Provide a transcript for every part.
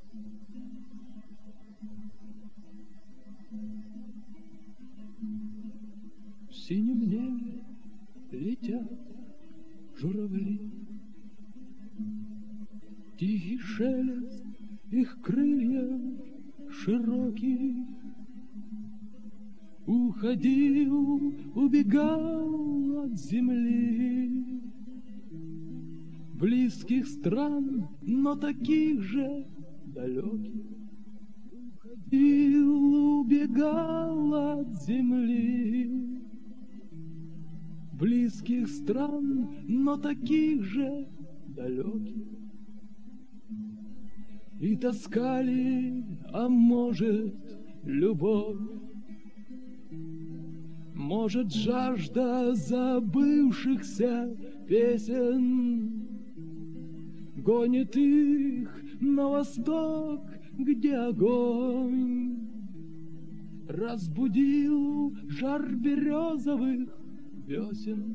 В синем небе летят журавли, тихий шелест их крыльев широких. Уходил, убегал от земли, близких стран, но таких же далеких. Уходил, убегал от земли, близких стран, но таких же далеких. И таскали, а может, любовь, может, жажда забывшихся песен, гонит их на восток, где огонь разбудил жар березовых весен.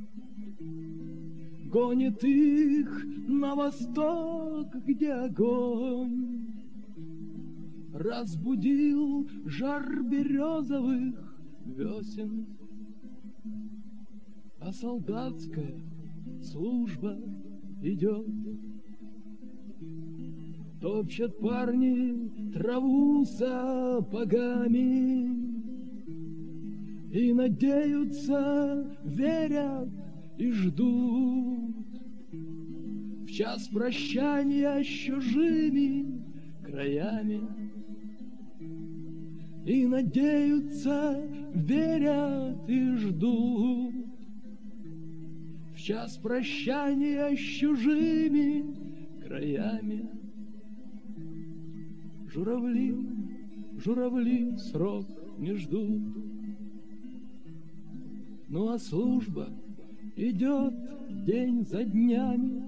Гонит их на восток, где огонь разбудил жар березовых весен. А солдатская служба идет, топчат парни траву сапогами и надеются, верят и ждут в час прощания с чужими краями. И надеются, верят и ждут в час прощания с чужими краями. Журавли, журавли срок не ждут, ну а служба идет день за днями.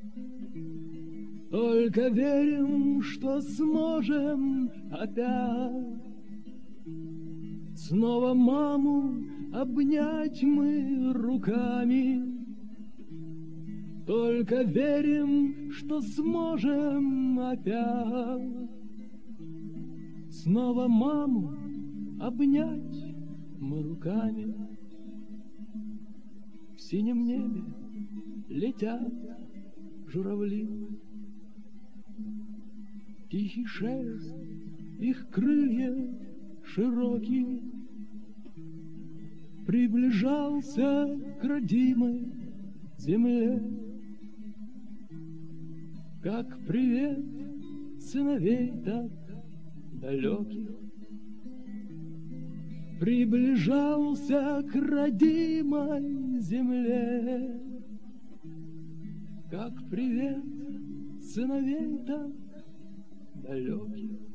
Только верим, что сможем опять снова маму обнять мы руками. Только верим, что сможем опять снова маму обнять мы руками. В синем небе летят журавли, тихий шелест их крыльев широкий приближался к родимой земле, как привет сыновей так далеких. Приближался к родимой земле, как привет сыновей так далеких.